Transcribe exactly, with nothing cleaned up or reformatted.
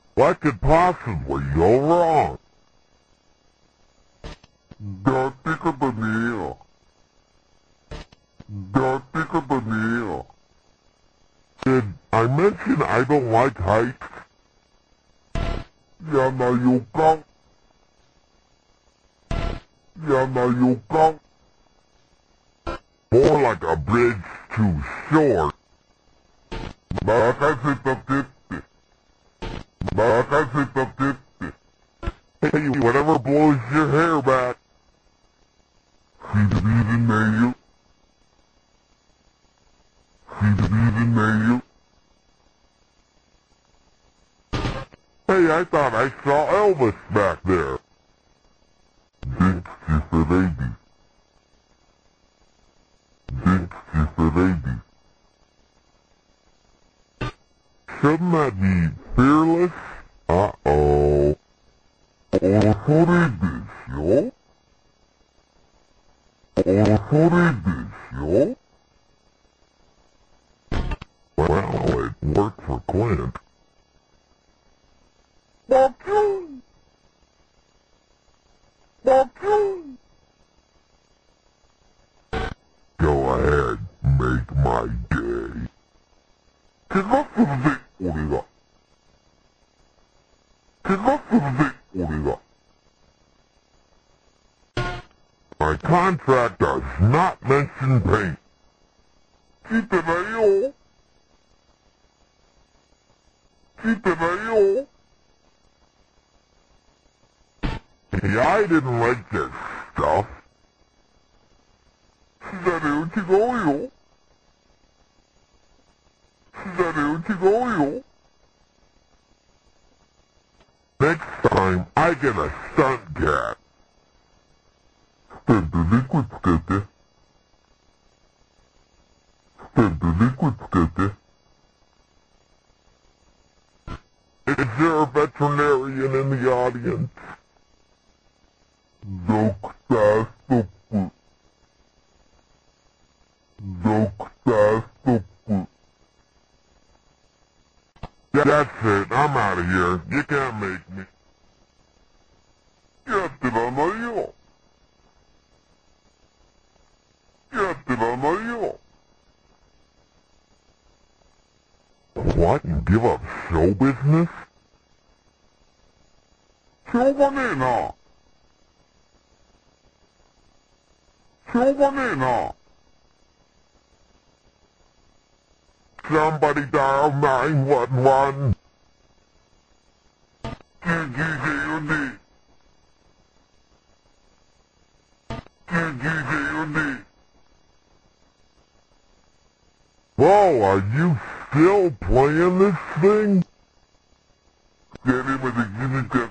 What could possibly go wrong? Dati ka ba niya? Dati ka ba niya? Did I mention I don't like heights? Yanayukang. Yanayukang. More like a bridge too short. Makasitakitti. Makasitakitti. Hey, whatever blows your hair back. Fidebirin mayo. Fidebirin mayo. Hey, I thought I saw Elvis back there. Dixie for lady. Dixie for lady. Shouldn't that be fearless? Uh-oh. Osoredesho? Osoredesho? Well, it worked for Clint. Bakun! Bakun! Go ahead, make my day. Kigasurde, ore ga. Kigasurde, ore ga. My contract does not mention paint. Kite nai yo. Kite nai yo. Yeah, I didn't like this stuff. Shizaru-chigo-yo. Shizaru-chigo-yo. Next time, I get a stunt cat. Spend the liquid skete. Spend the liquid skete. Is there a veterinarian in the audience? Doktastopu. Doktastopu. That's it, I'm out of here. You can't make me. Yatteranai yo. Yatteranai yo. What? You give up show business? Shouganee na. Shouganee na. Somebody dial nine one one. G G J U D. G G J U D. Whoa, are you still playing this thing? Get him with the